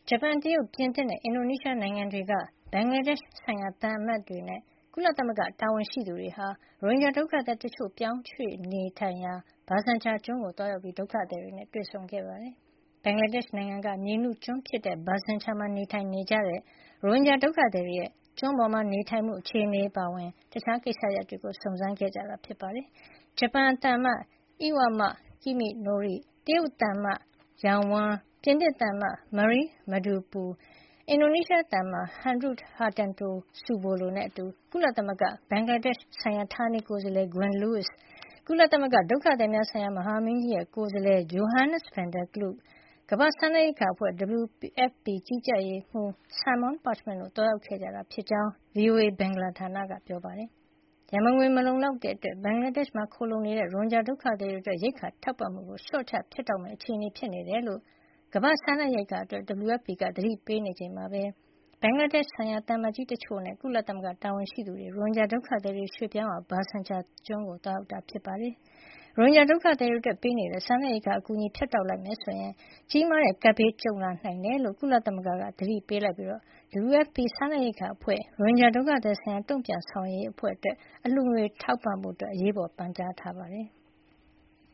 ဂျပန်၊ တရုတ်၊ ပြင်သစ်နဲ့ အင်ဒိုနီးရှားနိုင်ငံတွေက ဘင်္ဂလားဒေ့ရှ်ဆိုင်ရာ သံအမတ်တွေနဲ့ ကုလသမဂ္ဂတာဝန်ရှိသူတွေဟာ ရိုဟင်ဂျာဒုက္ခသည်တချို့ ပြောင်းရွှေ့နေထိုင်ရာ Bhasan Char ကျွန်းကို သွားရောက်ပြီး ဒုက္ခသည်တွေနဲ့ တွေ့ဆုံခဲ့ပါတယ်။ ဘင်္ဂလားဒေ့ရှ်နိုင်ငံက မြေနုကျွန်းဖြစ်တဲ့ Bhasan Char မှာ နေထိုင်နေကြတဲ့ ရိုဟင်ဂျာဒုက္ခသည်တွေရဲ့ ကျွန်းပေါ်နေထိုင်မှု အခြေအနေအပါအဝင် တခြားကိစ္စရပ်တွေကို စုံစမ်းခဲ့ကြတာ ဖြစ်ပါတယ်။ ဂျပန်သံအမတ် Iwama Kiminori ၊ တရုတ်သံအမတ် Yao Wen ၊ ပြင်သစ်သံအမတ် Marie Masdupui ၊ အင်ဒိုနီးရှားသံအမတ် Heru Hartanto Subolo နဲ့အတူ ကုလသမဂ္ဂ ဘင်္ဂလားဒေ့ရှ်ဆိုင်ရာ ဌာနေကိုယ်စားလှယ် Gwen Lweis ၊ ကုလသမဂ္ဂ ဒုက္ခသည်များဆိုင်ရာ မဟာမင်းကြီးရဲ့ ကိုယ်စားလှယ် Johannes van der Klaauw ၊ ကမ္ဘာ့စားနပ်ရိက္ခာအဖွဲ့ WFP ကြီးကြပ်ရေးမှူး Simone Parchment တို့ သွားရောက်ခဲ့ကြတာ ဖြစ်ကြောင်း VOA ဘင်္ဂလားဌာနက ပြောပါတယ်။ ရန်ပုံငွေ မလုံလောက်တဲ့အတွက် ဘင်္ဂလားဒေ့ရှ်မှာ ခိုလှုံနေတဲ့ ရိုဟင်ဂျာဒုက္ခသည်တွေအတွက် ရိက္ခာထောက်ပံ့မှုကို လျှော့ချ ဖြတ်တောက်မယ့် အခြေအနေ ဖြစ်နေတယ်လို့ ကမ္ဘာ့စားနပ်ရိက္ခာအဖွဲ့ WFP က သတိပေးနေချိန်မှာပဲ ဘင်္ဂလားဒေ့ရှ်ဆိုင်ရာ သံအမတ်ကြီးတချို့နဲ့ ကုလသမဂ္ဂ တာဝန်ရှိသူတွေ ရိုဟင်ဂျာဒုက္ခသည်တွေ ရွှေ့ပြောင်းရာ Bhasan Char ကျွန်းကို သွားရောက်တာ ဖြစ်ပါတယ်။ ရိုဟင်ဂျာဒုက္ခသည်တွေအတွက် ပေးနေတဲ့ စားနပ်ရိက္ခာအကူအညီ ဖြတ်တောက်လိုက်မယ်ဆိုရင် ကြီးမားတဲ့ ကပ်ဘေးကြုံလာနိုင်တယ်လို့ ကုလသမဂ္ဂက သတိပေးလိုက်ပြီး WFP စားနပ်ရိက္ခာအဖွဲ့ ရိုဟင်ဂျာဒုက္ခသည်ဆိုင်ရာ တုံ့ပြန်ဆောင်ရွက်ရေးအဖွဲ့အတွက် အလှူငွေထောက်ပံ့ဖို့ အရေးပေါ် ပန်ကြားထားပါတယ်